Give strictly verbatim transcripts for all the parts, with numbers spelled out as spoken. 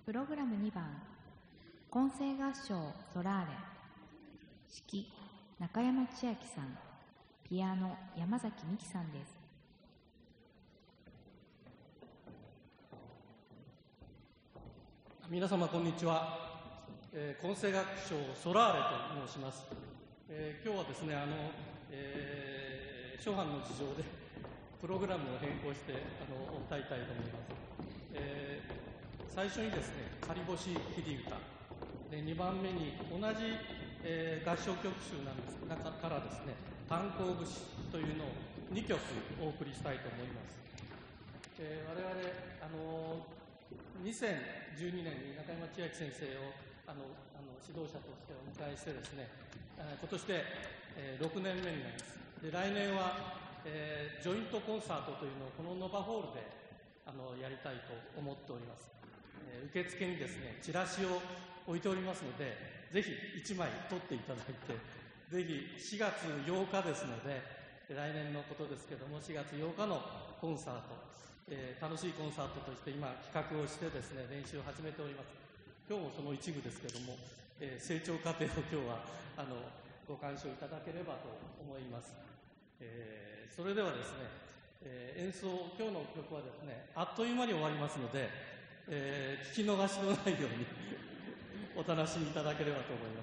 プログラムにばん、混声合唱ソラーレ、指揮中山千秋さん、ピアノ山崎美希さんです。 皆様こんにちは。えー、混声楽章ソラーレと申します。えー、今日はですね、あの、えー、諸般の事情でプログラムを変更してあの歌いたいと思います。えー、最初にですね、仮星切り歌で、にばんめに同じ、えー、合唱曲集なんです中からですね、炭鉱節というのをにきょくお送りしたいと思います。えー、我々あのにせんじゅうにねんに中山千秋先生をあのあの指導者としてお迎えしてですね、今年で、えー、ろくねんめになります。で、来年は、えー、ジョイントコンサートというのをこのノバホールであのやりたいと思っております。えー、受付にですね、チラシを置いておりますので、ぜひいちまい取っていただいて、ぜひしがつようかですので、来年のことですけども、しがつようかのコンサート、えー、楽しいコンサートとして今企画をしてですね、練習を始めております。今日もその一部ですけども、えー、成長過程を今日はあのご鑑賞いただければと思います。えー、それではですね、えー、演奏、今日の曲はですね、あっという間に終わりますので、えー、聞き逃しのないようにお楽しみいただければと思います。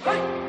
はい